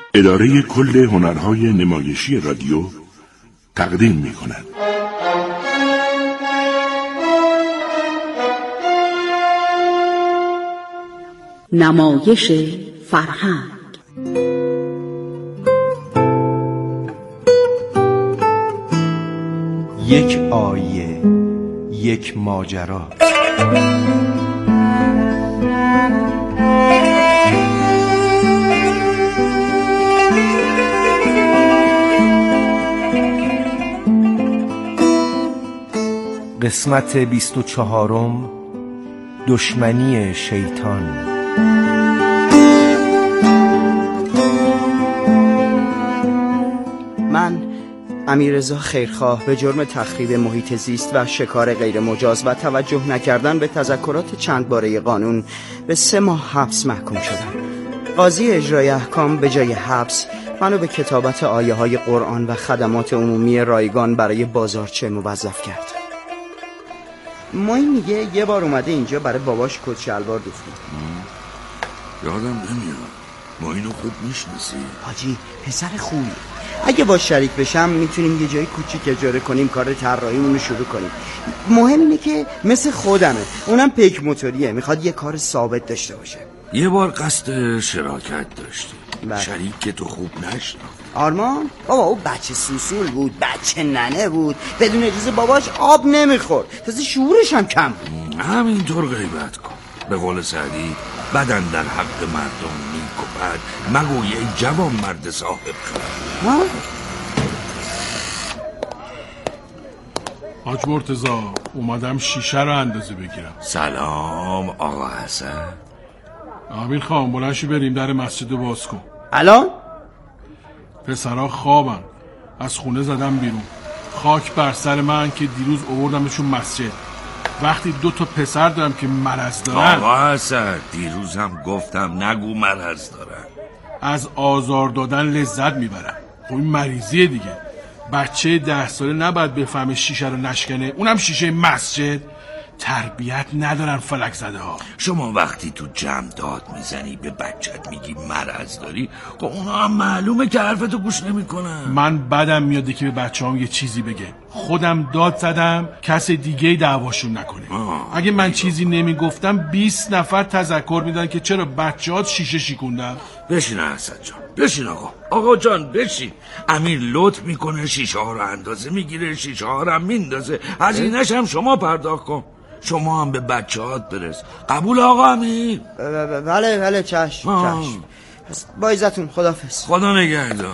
اداره کل هنرهای نمایشی رادیو تقدیم می‌کند. نمایش فرهنگ. یک آیه، یک ماجرا. قسمت 24، دشمنی شیطان. من امیررضا خیرخواه به جرم تخریب محیط زیست و شکار غیر مجاز و توجه نکردن به تذکرات چند باره قانون به 3 ماه حبس محکوم شدم. قاضی اجرای احکام به جای حبس منو به کتابت آیه های قرآن و خدمات عمومی رایگان برای بازارچه موظف کرد. مایی میگه یه بار اومده اینجا برای باباش کت شلوار دوخته. یادم نمیاد. ما اینو خوب میشناسی؟ حاجی پسر خوبی. اگه باش شریک بشم میتونیم یه جای کوچیک اجاره کنیم، کار طراحیمون رو شروع کنیم. مهم اینه که مثل خودمه، اونم پیک موتوریه، میخواد یه کار ثابت داشته باشه. یه بار قصد شراکت داشتی. بله. شریک که تو خوب نشناخت. آرمان؟ بابا او بچه سوسول بود، بچه ننه بود، بدون اجازه باباش آب نمیخورد، تازه شعورش هم کم بود. همینطور غیبت کن. به قول سعدی بدن در حق مردم نیک و بد مگوی ای جوان مرد صاحب خرد. ها؟ حاج مرتضی اومدم شیشه رو اندازه بگیرم. سلام آقا حسن. امیر خان بلند شو بریم در مسجد باز کن. الان؟ پسرها خوابن، از خونه زدم بیرون. خاک بر سر من که دیروز آوردمشون مسجد. وقتی 2 تا پسر دارم که مرض دارن. آقا حسن دیروز هم گفتم نگو مرض دارن. از آزار دادن لذت میبرن. خب این مریضیه دیگه. بچه 10 ساله نباید بفهمه شیشه رو نشکنه، اونم شیشه مسجد. تربیت ندارن فلک زده ها. شما وقتی تو جمع داد میزنی به بچت میگی مرض داری، خب اونا هم معلومه که حرفتو گوش نمیکنن. من بدم میاده که به بچه‌هام یه چیزی بگه. خودم داد زدم کس دیگه دعواشون نکنه. اگه من چیزی نمیگفتم 20 نفر تذکر میدن که چرا بچه‌هات شیشه شیکوندن. بشین حسن جان، بشین آقا جان بشین. امیر لطف میکنه شیشه ها رو اندازه میگیره، شیشه ها رو هم میندازه، هزینه‌ش هم شما پرداخت کن. شما هم به بچه‌هات برس. قبول آقا امیر؟ بله چشم. با عزتون، خداحافظ. خدا نگهدار.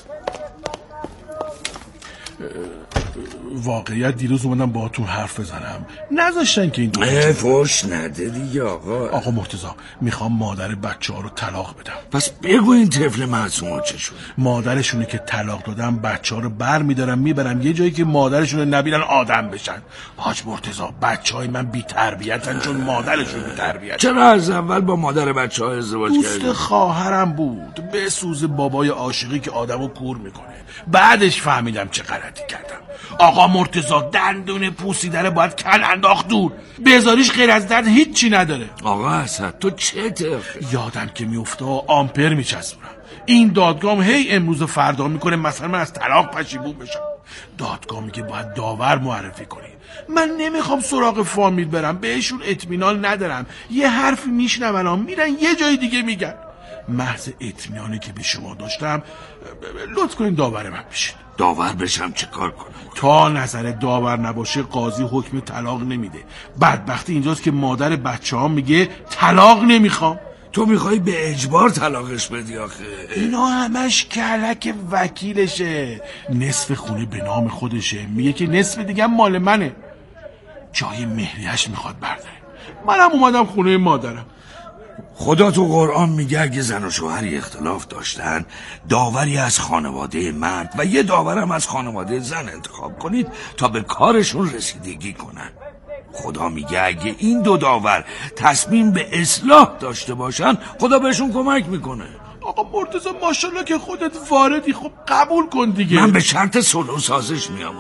واقعیت دیروز اومدم باهاتون حرف بزنم، نذاشتن که این فوش نده دیگه آقا مرتضی میخوام مادر بچه‌ها رو طلاق بدم. پس بگو این طفل معصوم چه شد؟ مادرشونه که طلاق دادم، بچه‌ها رو برمیدارم میبرم یه جایی که مادرشون رو نبینن آدم بشن. حاج مرتضی بچه‌های من بی تربیتن چون مادرشون بی تربیت. چرا از اول با مادر بچه‌ها ازدواج کردی؟ دوست خواهرم بود، به سوز بابای عاشقی که آدمو کور میکنه. بعدش فهمیدم چه غلطی کردم. آقا مرتضی دندون پوسیدن باید کل انداخت دور، بذاریش غیر از درد هیچی نداره. آقا حسن تو چه طرفه؟ یادم که میفته آمپر میچسبونم. این دادگاه هی امروز و فردا میکنه مثلا من از طلاق پشیمون بشم. دادگاه میگه باید داور معرفی کنی. من نمیخوام سراغ فامیل برم، بهشون اطمینان ندارم. یه حرفی میشنون میرن یه جای دیگه میگن. محض اطمینانی که به شما داشتم لطف کنین داور من بشین. داور بشم چه کار کنم؟ تا نظر داور نباشه قاضی حکم طلاق نمیده. بدبختی اینجاست که مادر بچه‌ها میگه طلاق نمیخوام. تو میخوای به اجبار طلاقش بدی آخه؟ اینا همش کلک وکیلشه. نصف خونه به نام خودشه، میگه که نصف دیگه مال منه. جای مهریه‌اش میخواد برداره. منم اومدم خونه مادرم. خدا تو قرآن میگه اگه زن و شوهری اختلاف داشتن داوری از خانواده مرد و یه داورم از خانواده زن انتخاب کنید تا به کارشون رسیدگی کنن. خدا میگه اگه این 2 داور تصمیم به اصلاح داشته باشن خدا بهشون کمک میکنه. آقا مرتضی ماشاءالله که خودت واردی، خب قبول کن دیگه. من به شرط صلح و سازش میام.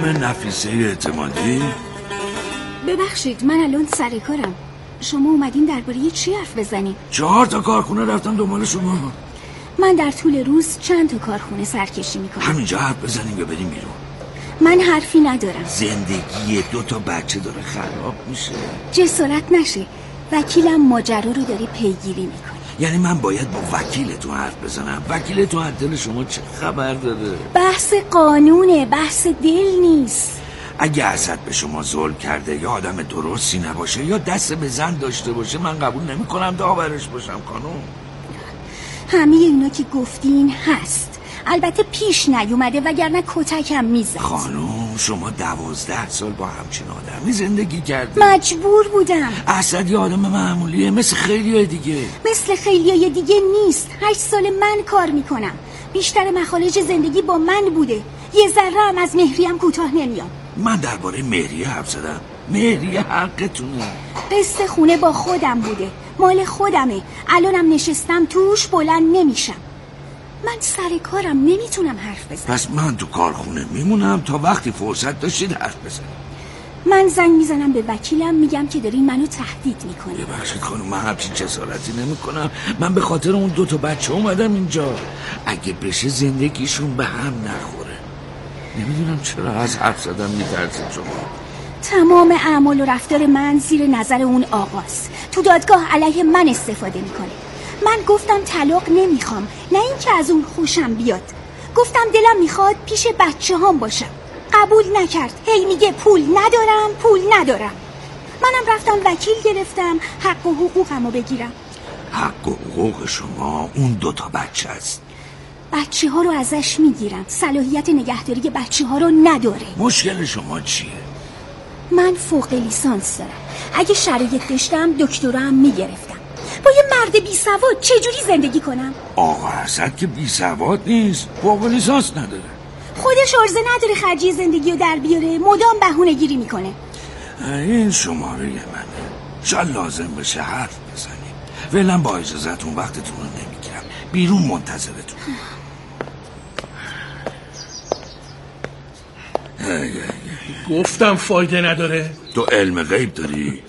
نفیسه اعتمادی؟ ببخشید من الان سر کارم. شما اومدین درباره چی حرف بزنیم؟ 4 تا کارخونه رفتم دنبال شما. من در طول روز چند تا کارخونه سرکشی میکنم. همینجا حرف بزنیم یا بریم بیرون؟ من حرفی ندارم. زندگی 2 تا بچه داره خراب میشه. جسارت نشه. وکیلم ماجرا رو داره پیگیری میکنه. یعنی من باید با وکیلتون حرف بزنم؟ وکیلتون از دل شما چه خبر داره؟ بحث قانونه، بحث دل نیست. اگه اسد به شما ظلم کرده یا آدم درستی نباشه یا دست به زن داشته باشه، من قبول نمی کنم داورش باشم خانم. همه اینا که گفتین هست، البته پیش نیومده وگرنه کتکم میزد. خانم شما 12 سال با همچین آدمی زندگی کردی. مجبور بودم. اسد یه آدم معمولیه مثل خیلیای دیگه. مثل خیلیای دیگه نیست. 8 سال من کار میکنم. بیشتر مخارج زندگی با من بوده. یه ذره هم از مهریم کوتاه نمیام. من درباره مهریه حرف زدم. مهریه حقتونه. قسط خونه با خودم بوده، مال خودمه. الانم نشستم توش بلند نمیشم. من سر کارم نمیتونم حرف بزنم. پس من تو کارخونه میمونم تا وقتی فرصت داشتید حرف بزنیم. من زنگ میزنم به وکیلم میگم که دارین منو تهدید میکنی. ببخشید خانم من همچین جسارتی نمیکنم. من به خاطر اون 2 تا بچه اومدم اینجا. اگه بشه زندگیشون به هم نخوره. نمیدونم چرا از حرف زدم میترسید شما. تمام اعمال و رفتار من زیر نظر اون آقاست. تو دادگاه علیه من استفاده میکنه. من گفتم طلاق نمیخوام، نه اینکه از اون خوشم بیاد. گفتم دلم میخواد پیش بچه هام باشم. قبول نکرد. هی میگه پول ندارم. منم رفتم وکیل گرفتم حق و حقوقمو بگیرم. حق و حقوق شما اون 2 تا بچه است. بچه ها رو ازش میگیرم. صلاحیت نگهداری بچه ها رو نداره. مشکل شما چیه؟ من فوق لیسانس دارم. اگه شرایط داشتم دکترا هم میگرفتم. با یه مرد بی سواد چجوری زندگی کنم؟ آقا اسد که بی سواد نیست، فوق لیسانس نداره. خودش عرضه نداره خرجی زندگی رو در بیاره، مدام بهونه گیری میکنه. این شماره منه. شاید لازم بشه حرف بزنیم. فعلا با اجازهتون وقتتون رو نمیگیرم. بیرون منتظرتون. گفتم فایده نداره. تو علم غیب داری؟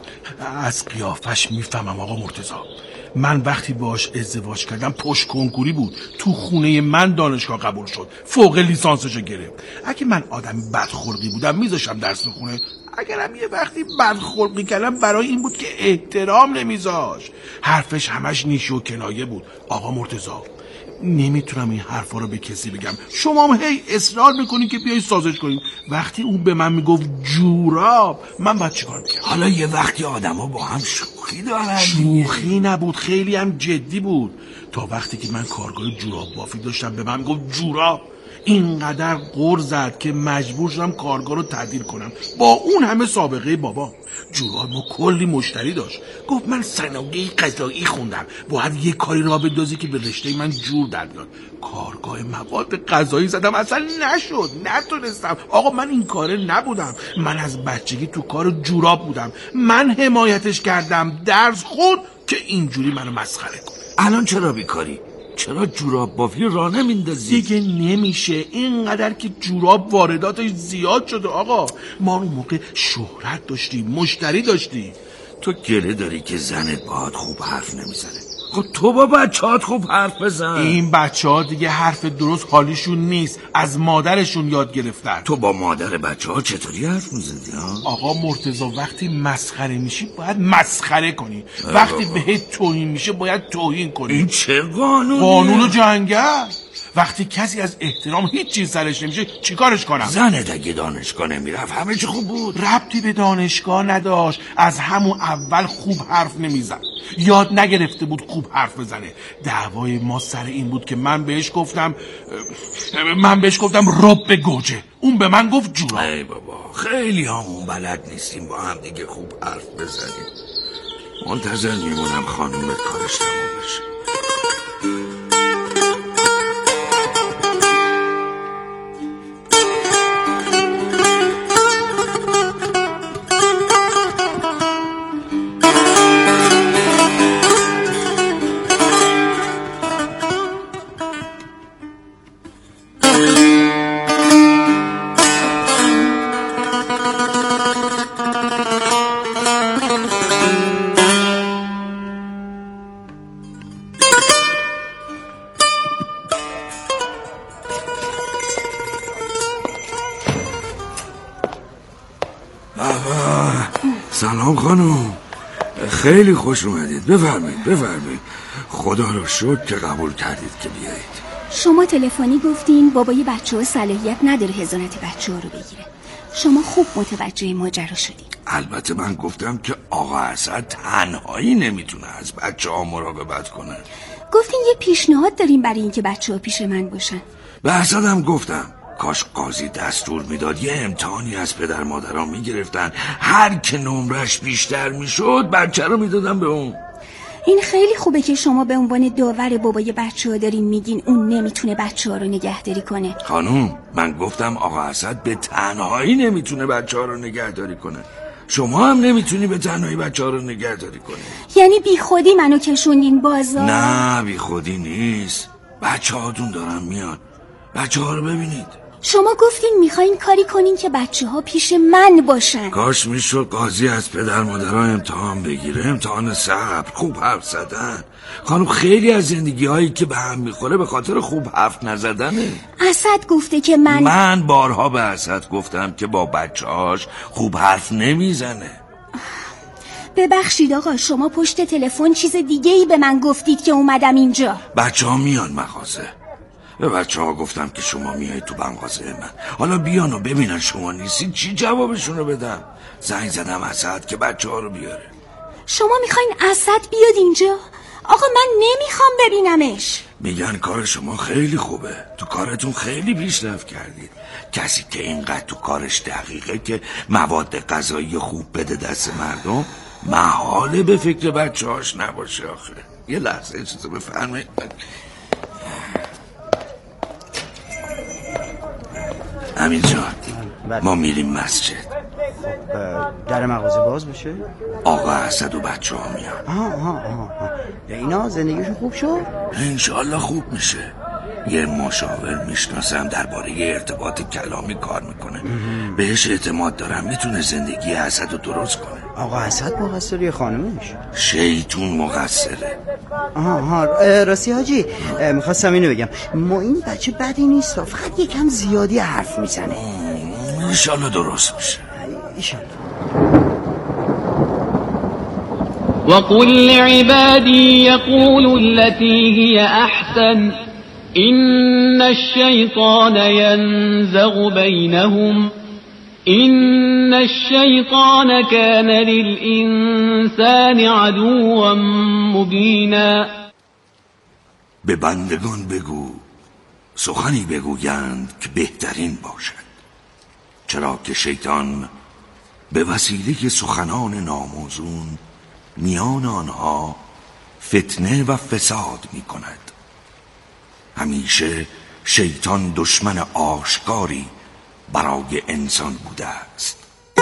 از قیافش میفهمم آقا مرتضی. من وقتی باش ازدواج کردم پشت کنکوری بود. تو خونه من دانشگاه قبول شد، فوق لیسانسشو گرفت. اگه من آدم بدخلقی بودم میذاشم درس خونه. اگرم یه وقتی بدخلقی کردم برای این بود که احترام نمیذاش. حرفش همش نیشی و کنایه بود. آقا مرتضی نمیتونم این حرفا رو به کسی بگم. شما هم هی اصرار میکنین که بیای سازش کنیم. وقتی اون به من میگفت جوراب، من باید چیکار میکردم؟ حالا یه وقتی آدما با هم شوخی دارن. شوخی نبود، خیلی هم جدی بود. تا وقتی که من کارگاه جوراب بافی داشتم به من گفت جوراب. اینقدر غر زد که مجبور شدم کارگاه رو تعطیل کنم. با اون همه سابقه بابا. جوراب ما کلی مشتری داشت. گفت من صنایع غذایی خوندم، باید یه کاری را بندازی که به رشته من جور در بیاد. کارگاه مواد غذایی زدم، اصلا نشد، نتونستم. آقا من این کاره نبودم. من از بچگی تو کار جوراب بودم. من حمایتش کردم، درس خود که اینجوری منو مسخره کنه. الان چرا بیکاری؟ چرا جوراب بافی راه نمیندازی؟ دیگه نمیشه. اینقدر که جوراب وارداتش زیاد شده آقا. ما اون موقع شهرت داشتیم، مشتری داشتیم. تو گله داری که زنت باهات خوب حرف نمیزنه. خب تو با بچه‌هات خوب حرف بزن. این بچه‌ها دیگه حرف درست حالیشون نیست، از مادرشون یاد گرفتن. تو با مادر بچه‌ها چطوری حرف میزدی ها؟ آقا مرتضی وقتی مسخره میشی باید مسخره کنی. وقتی بهت توهین میشه باید توهین کنی. این چه قانونیه؟ قانون جنگل. وقتی کسی از احترام هیچ چیز سرش نمیشه چیکارش کنم؟ زنت اگه دانشگاه نمیرفت همه چی خوب بود. ربطی به دانشگاه نداشت. از همون اول خوب حرف نمیزد. یاد نگرفته بود خوب حرف بزنه. دعوای ما سر این بود که من بهش گفتم رب گوجه، اون به من گفت جورا. ای بابا خیلی همون بلد نیستیم با هم دیگه خوب حرف بزنیم. منتظر میمونم خانومت کارش تموم بشه. سلام خانم، خیلی خوش اومدید. بفرمایید. خدا رو شکر که قبول کردید که بیایید. شما تلفنی گفتین بابای بچه ها صلاحیت نداره حضانت بچه ها رو بگیره. شما خوب متوجه ماجرا شدید. البته من گفتم که آقا اسد تنهایی نمیتونه از بچه ها مراقبت کنه. گفتین یه پیشنهاد داریم برای اینکه بچه ها پیش من باشن. به اسدم گفتم کاش قاضی دستور میداد یه امتحانی از پدر مادران میگرفتن، هر که نمرش بیشتر میشد بچه رو میدادن به اون. این خیلی خوبه که شما به عنوان داور بابای بچه ها دارین میگین اون نمیتونه بچه ها رو نگهداری کنه. خانوم، من گفتم آقا اسد به تنهایی نمیتونه بچه ها رو نگهداری کنه. شما هم نمیتونی به تنهایی بچه ها رو نگهداری کنی. یعنی بی خودی منو کشوندین بازار؟ نه بی خودی نیست. بچه هاتون دارن میاد، بچه ها رو ببینید. شما گفتین میخواین کاری کنین که بچه ها پیش من باشن. کاش میشد قاضی از پدر مادران امتحان بگیره، امتحان صبر، خوب حرف زدن. خانم خیلی از زندگی هایی که به هم میخوره به خاطر خوب حرف نزدنه. اسد گفته که من بارها به اسد گفتم که با بچه‌هاش خوب حرف نمیزنه. ببخشید آقا، شما پشت تلفن چیز دیگه‌ای به من گفتید که اومدم اینجا. بچه‌ها میان مغازه. به بچه‌ها گفتم که شما میایید تو مغازه من. حالا بیان و ببینن شما نیستید چی جوابشون رو بدم. زنگ زدم اسد که بچه‌ها رو بیاره. شما میخواین اسد بیاد اینجا؟ آقا من نمیخوام ببینمش. میگن کار شما خیلی خوبه، تو کارتون خیلی پیشرفت کردید. کسی که اینقدر تو کارش دقیقه که مواد غذایی خوب بده دست مردم، محاله به فکر بچه‌هاش نباشه. آخه یه لحظه اجازه بفرمایید. امین جان، ما میریم مسجد. در مغازه باز بشه؟ آقا اسد و بچه ها میان. اینا زندگیشون خوب شد؟ انشالله خوب میشه. یه مشاور میشناسم درباره ارتباط کلامی کار میکنه. بهش اعتماد دارم، میتونه زندگی اسد رو درست کنه. آقا اسد مقصر یا خانمش؟ شیطون مقصره. راستی حاجی، میخواستم اینو بگم، ما این بچه بدی نیست، فقط یکم زیادی حرف میزنه. انشالله درست میشه. انشالله. وقل لعبادي يقولوا التي هي أحسن إن الشيطان ينزغ بينهم إن الشيطان كان للإنسان عدوا مبينا. به بندگان بگو سخنی بگویند که بهترین باشد، چرا که شیطان به وسیله سخنان ناموزون میان آنها فتنه و فساد می کند. همیشه شیطان دشمن آشکاری برای انسان بوده است.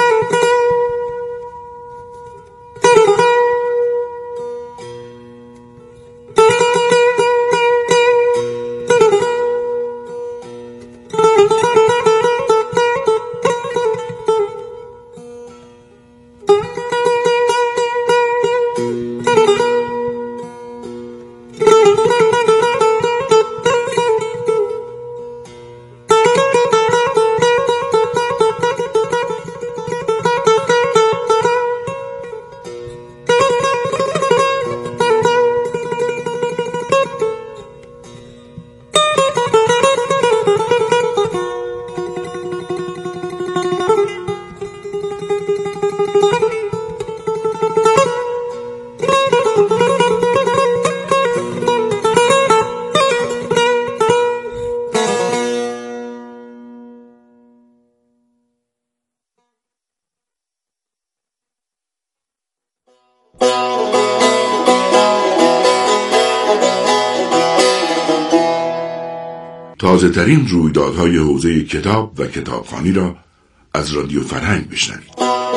تازه‌ترین رویدادهای حوزه کتاب و کتابخوانی را از رادیو فرهنگ بشنوید.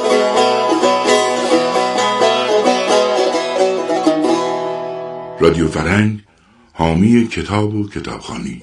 رادیو فرهنگ، حامی کتاب و کتابخوانی.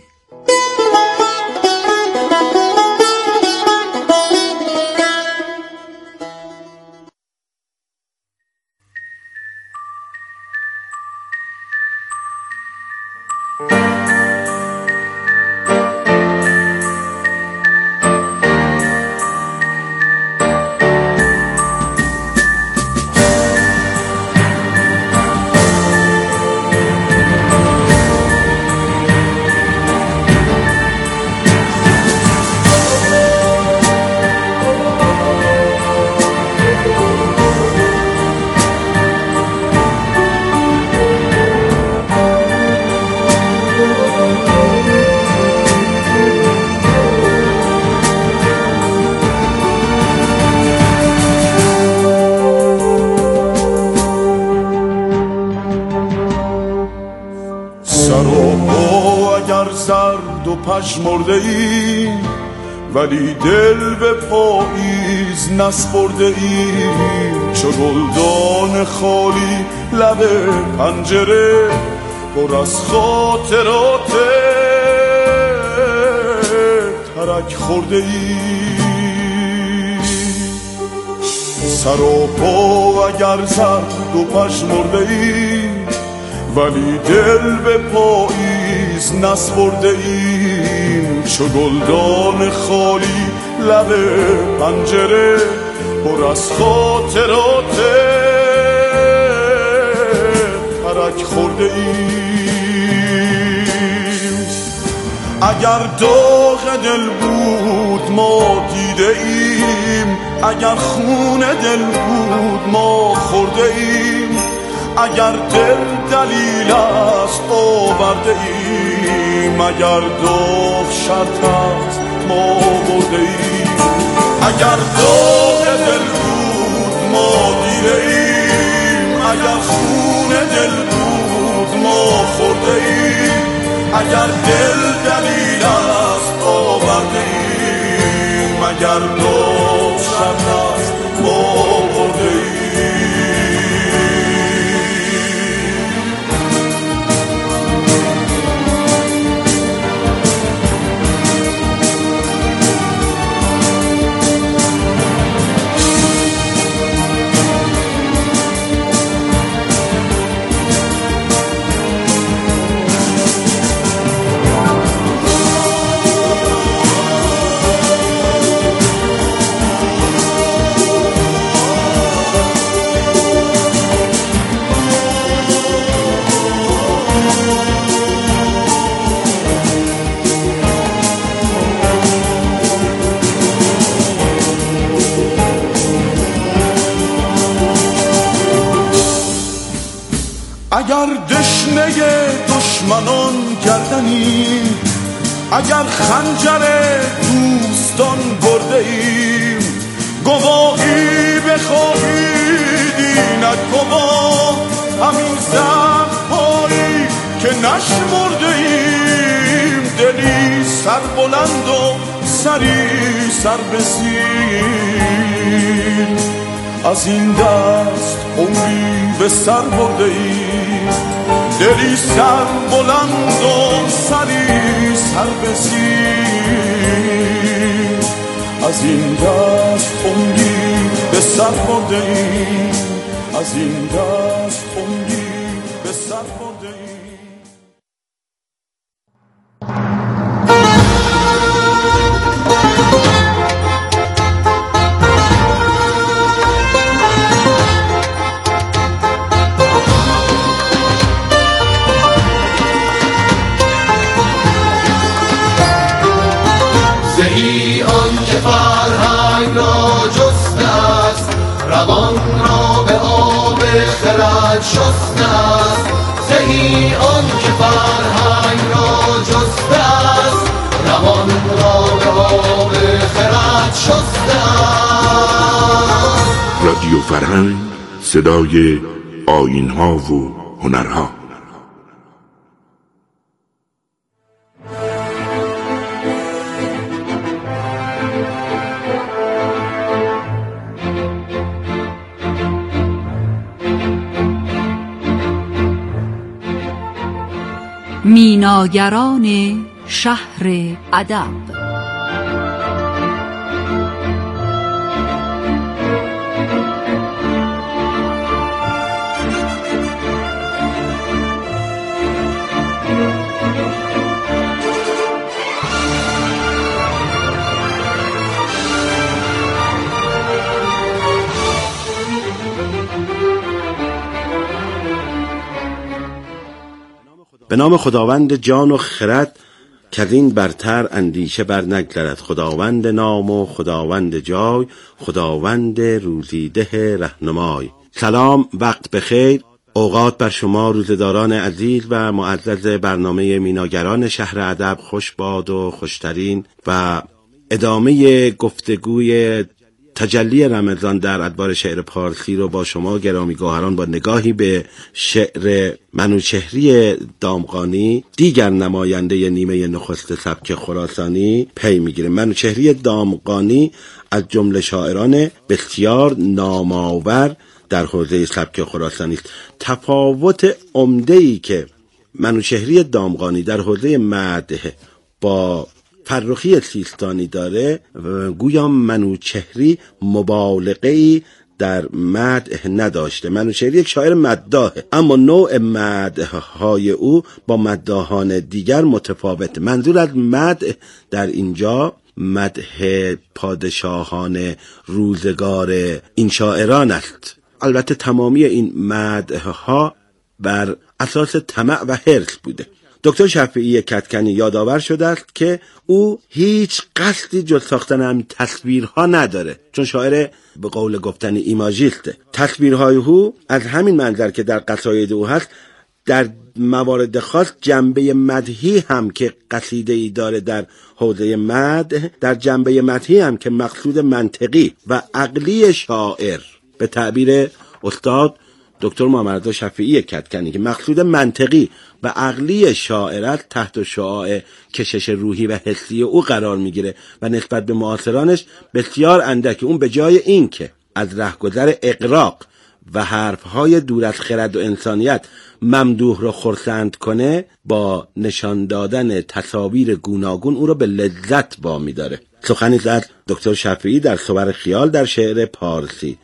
پژمرده ایم، ولی دل به پاییز نسپرده ایم. چو گلدان خالی لب پنجره، پر از خاطرات ترک خورده ایم. سر و پا اگر زرد و پژمرده ایم، ولی دل به پاییز نسپرده ایم. چو گلدان خالی لب پنجره، پر از خاطرات ترک خورده ایم. اگر داغ دل بود ما دیده ایم، اگر خون دل بود ما خورده ایم. اگر دل دلیل است آورده ایم، اگر داغ شرط است ما برده ایم. اگر داغ دل بود ما دیده ایم، اگر خون دل بود ما خورده ایم. اگر دل دلیل است آورده ایم، اگر داغ شرط است ما برده ایم. اگر دشنه دشمنان گردنیم، اگر خنجر دوستان برده ایم. گواهی بخواهید اینک گواه، همین زخم‌هایی که نشمرده ایم. دلی سر بلند و سری سر به زیر، از این دست عمری به سر برده ایم. دلی سر بلند و سری سر به زیر، از این دست عمری به سر برده ایم. از این دست عمری به سر برده ایم. زهی آن که فرهنگ را جسته است، روان را به آب خرد شسته است. زهی آن که فرهنگ را جسته است، روان را به آب خرد شسته است. رادیو فرهنگ، صدای آیین‌ها و هنرها. میناگران شهر ادب. به نام خداوند جان و خرد، که از این برتر اندیشه بر نگذرد. خداوند نام و خداوند جای، خداوند روزیده رهنمای. سلام، وقت بخیر، اوقات بر شما روزداران عزیز و معزز برنامه میناگران شهر ادب خوش باد و خوشترین و ادامه گفتگوی تجلی رمضان در ادوار شعر پارسی رو با شما گرامی گوهران با نگاهی به شعر منوچهری دامغانی، دیگر نماینده نیمه نخست سبک خراسانی، پی میگیره. منوچهری دامغانی از جمله شاعران بسیار نامآور در حوزه سبک خراسانی است. تفاوت عمده‌ای که منوچهری دامغانی در حوزه مدح با فرخی سیستانی داره، گویا منوچهری مبالغه‌ای در مدح نداشته. منوچهری یک شاعر مداحه، اما نوع مدح‌های او با مداحان دیگر متفاوته. منظور از مدح در اینجا مدح پادشاهان روزگار این شاعران است. البته تمامی این مدح‌ها بر اساس طمع و حرص بوده. دکتر شفیعی کدکنی یادآور شده است که او هیچ قصدی جز ساختن همین تصویرها نداره، چون شاعر به قول گفتنی ایماژیسته. تصویرهای او از همین منظر که در قصاید او هست، در موارد خاص جنبه مدحی هم که قصیده‌ای داره در حوزه مدح، در جنبه مدحی هم که مقصود منطقی و عقلی شاعر به تعبیر استاد دکتر محمد شفیعی کدکنی که مقصود منطقی و عقلی شاعرت تحت شعاع کشش روحی و حسی او قرار میگیره و نسبت به معاصرانش بسیار اندک. اون به جای این که از رهگذر اغراق و حرفهای دور از خرد و انسانیت ممدوح رو خرسند کنه، با نشان دادن تصاویر گوناگون او رو به لذت وامی داره. سخنی از دکتر شفیعی در صور خیال در شعر پارسی.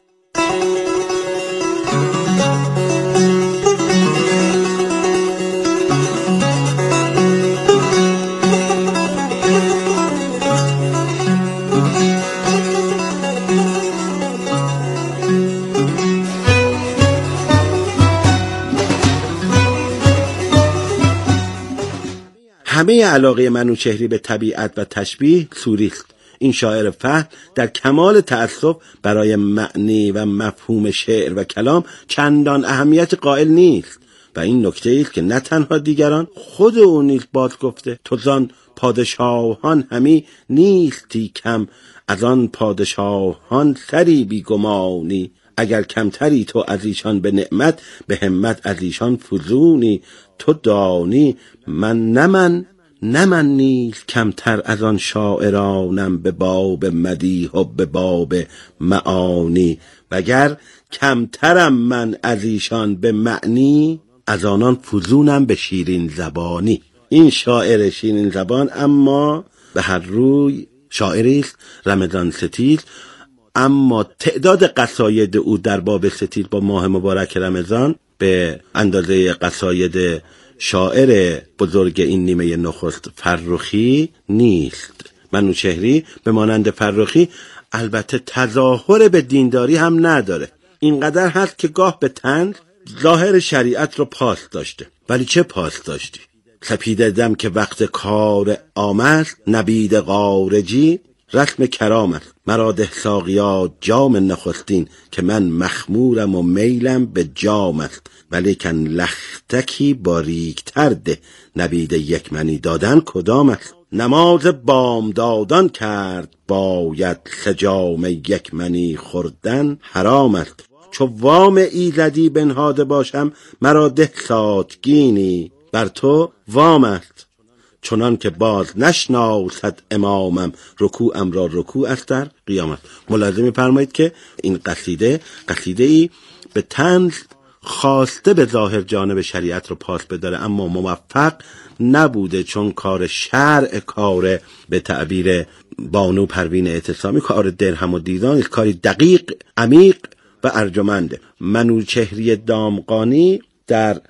همه علاقه منوچهری به طبیعت و تشبیه سوریست. این شاعر فهم در کمال تأسف برای معنی و مفهوم شعر و کلام چندان اهمیت قائل نیست و این نکته است که نه تنها دیگران، خود او نیز باز گفته: تو زان پادشاهان همی نیستی کم، از آن پادشاهان سری بیگمانی، اگر کمتری تو از ایشان به نعمت، به همت از ایشان فزونی، تو دانی نه من نیز کمتر از آن شاعرانم، به باب مدیح و به باب معانی، وگر کمترم من از ایشان به معنی، از آنان فزونم به شیرین زبانی. این شاعر شیرین زبان اما به هر روی شاعری است رمضان ستیز، اما تعداد قصاید او در باب ستیز با ماه مبارک رمضان به اندازه قصاید شاعر بزرگ این نیمه نخست فرخی نیست. منوچهری به مانند فرخی البته تظاهر به دینداری هم نداره، اینقدر هست که گاه به طنز ظاهر شریعت رو پاس داشته. ولی چه پاس داشتی؟ سپیده دم که وقت کار آمد، نبید غارجی رسم کرام است، مرا ده ساقیا جام نخستین، که من مخمورم و میلم به جام است، ولیکن لختکی باریکتر ده، نبید یک منی دادن کدام است، نماز بام دادان کرد باید، سجام یک منی خوردن حرام است، چو وام ایزدی بنهاده باشم، مرا ده ساتگینی، بر تو وام است، چنان که باز نشناسد امامم، رکوعم را رکوع است در قیامت. ملاحظه می‌فرمایید که این قصیده‌ای به طنز خواسته به ظاهر جانب شریعت رو پاس بداره، اما موفق نبوده، چون کار شرع، کار به تعبیر بانو پروین اعتصامی کار درهم و دیوان، کاری دقیق، عمیق و ارجمنده. منوچهری دامغانی در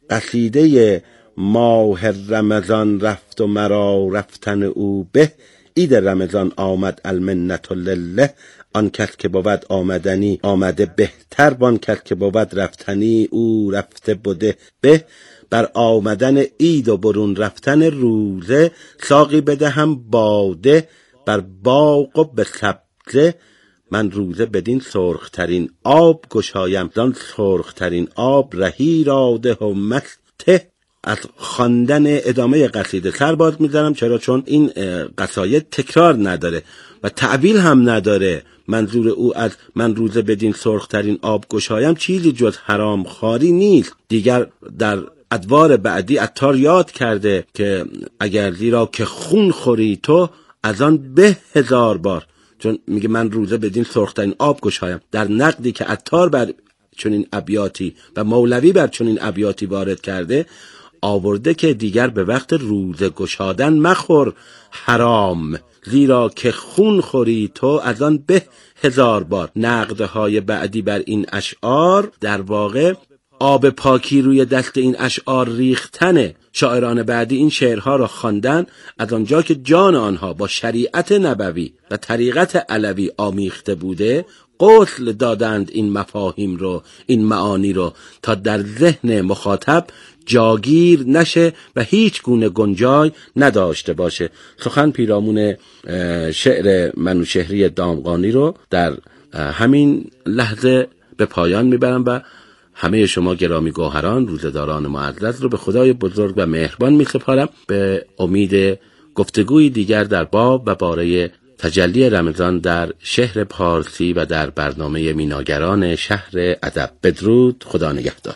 قصیده ماه رمضان رفت و مرا رفتن او به، عید رمضان آمد المنت لله، آن کس که بود آمدنی آمده بهتر، وان کس که بود رفتنی او رفته بوده به، بر آمدن عید و برون رفتن روزه، ساقی بده هم باده بر باغ و به سبزه، من روزه بدین سرخترین آب گشایم، زان سرخترین آب رهی راده و مسته از خواندن ادامه قصیده سر باز می‌زنم. چرا؟ چون این قصاید تکرار نداره و تعبیل هم نداره. منظور او از من روزه بدین سرخترین آب گشایم چیزی جز حرام خواری نیست. دیگر در ادوار بعدی عطار یاد کرده که اگر زیرا که خون خوری تو از آن به 1000 بار، چون میگه من روزه بدین سرخترین آب گشایم. در نقدی که عطار بر چنین ابیاتی و مولوی بر چنین ابیاتی وارد کرده آورده که دیگر به وقت روزه گشادن مخور حرام، زیرا که خون خوری تو از آن به 1000 بار. نقدهای بعدی بر این اشعار در واقع آب پاکی روی دست این اشعار ریختنه. شاعران بعدی این شعرها را خواندن، از آنجا که جان آنها با شریعت نبوی و طریقت علوی آمیخته بوده غسل دادند این مفاهیم رو، این معانی رو، تا در ذهن مخاطب جاگیر نشه و هیچ گونه گنجای نداشته باشه. سخن پیرامون شعر منوچهری دامغانی رو در همین لحظه به پایان میبرم و همه شما گرامی گوهران، روزه‌داران معزز رو به خدای بزرگ و مهربان میسپارم، به امید گفتگوی دیگر در باب و باره تجلی رمضان در شهر پارسی و در برنامه میناگران شهر ادب. بدرود، خدا نگهدار.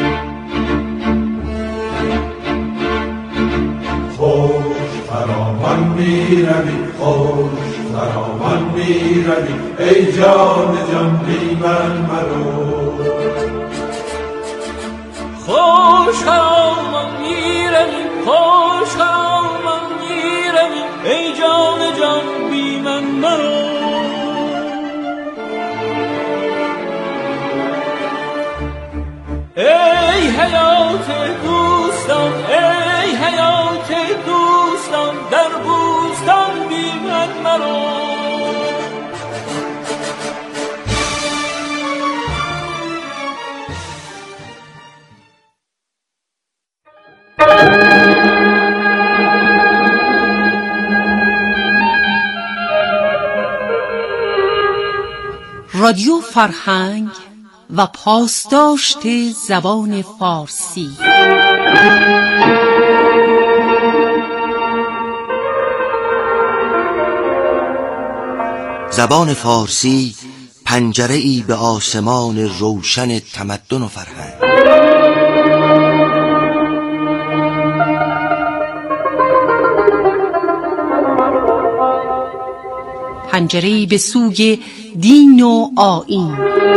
خوش فراوان میروی، خوش فراوان میروی، ای جان جان بی من مرو. خوش فراوان میروی، خوش فراوان میروی، ای جان جان بی من مرو. ای حیات دوستان، ای حیات دوستان، در بوستان بی من مرو. رادیو فرهنگ و پاسداشت زبان فارسی. زبان فارسی پنجره‌ای به آسمان روشن تمدن و فرهنگ. پنجره‌ای به سوی دین و آیین.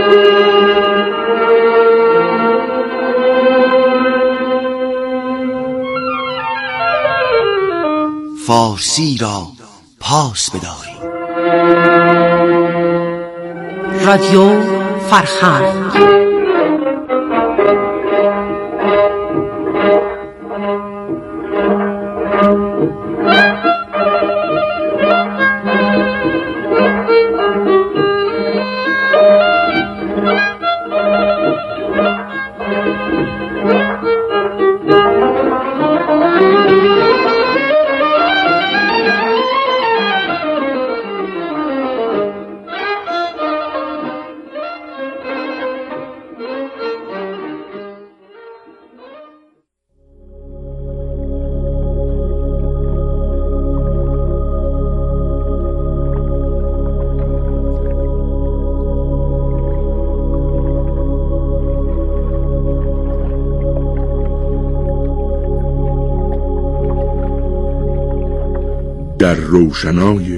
فارسی را پاس بداریم. رادیو فرهنگ. در روشنای